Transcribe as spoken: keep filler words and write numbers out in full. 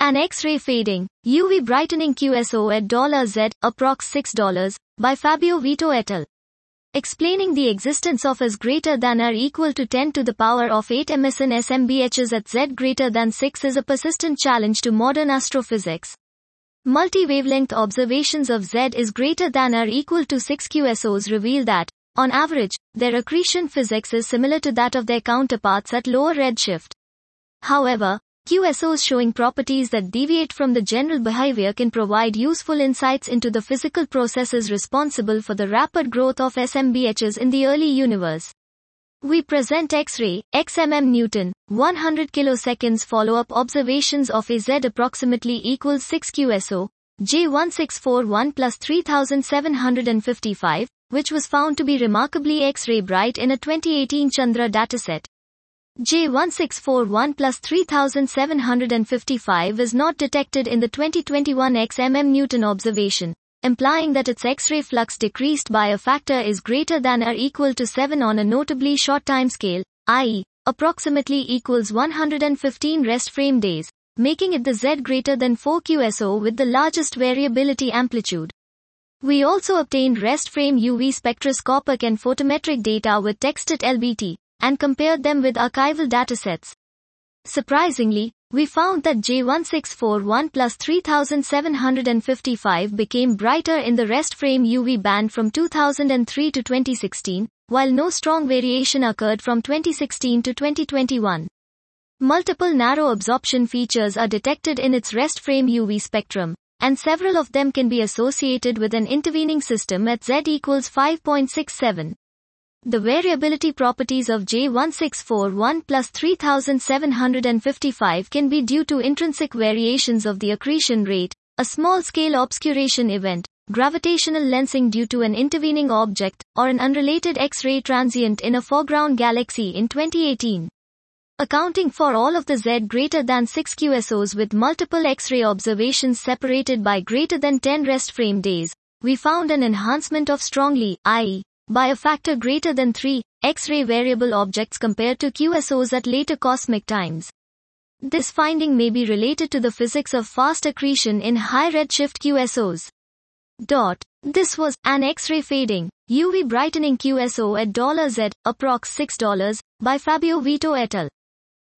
An X-ray fading, U V brightening Q S O at $Z, approx six dollars, by Fabio Vito et al. Explaining the existence of S greater than or equal to ten to the power of eight emission S M B Hs at Z greater than six is a persistent challenge to modern astrophysics. Multi-wavelength observations of Z is greater than or equal to six Q S Os reveal that, on average, their accretion physics is similar to that of their counterparts at lower redshift. However, Q S Os showing properties that deviate from the general behavior can provide useful insights into the physical processes responsible for the rapid growth of S M B Hs in the early universe. We present X-ray, X M M Newton, one hundred kiloseconds follow-up observations of a Z approximately equals six Q S O, J one six four one plus three thousand seven hundred fifty-five, which was found to be remarkably X-ray bright in a twenty eighteen Chandra dataset. J one six four one plus three thousand seven hundred fifty-five is not detected in the twenty twenty-one X M M Newton observation, implying that its X-ray flux decreased by a factor is greater than or equal to seven on a notably short timescale, that is, approximately equals one hundred fifteen rest frame days, making it the Z greater than four Q S O with the largest variability amplitude. We also obtained rest frame U V spectroscopic and photometric data with texted L B T, and compared them with archival datasets. Surprisingly, we found that J one six four one plus three thousand seven hundred fifty-five became brighter in the rest frame U V band from two thousand three to twenty sixteen, while no strong variation occurred from twenty sixteen to twenty twenty-one. Multiple narrow absorption features are detected in its rest frame U V spectrum, and several of them can be associated with an intervening system at Z equals five point six seven. The variability properties of J one six four one plus three thousand seven hundred fifty-five can be due to intrinsic variations of the accretion rate, a small-scale obscuration event, gravitational lensing due to an intervening object, or an unrelated X-ray transient in a foreground galaxy in twenty eighteen. Accounting for all of the Z greater than six Q S Os with multiple X-ray observations separated by greater than ten rest frame days, we found an enhancement of strongly, that is, by a factor greater than three, X-ray variable objects compared to Q S Os at later cosmic times. This finding may be related to the physics of fast accretion in high redshift Q S Os. Dot. This was an X-ray fading, U V brightening Q S O at $Z, approx six dollars, by Fabio Vito et al.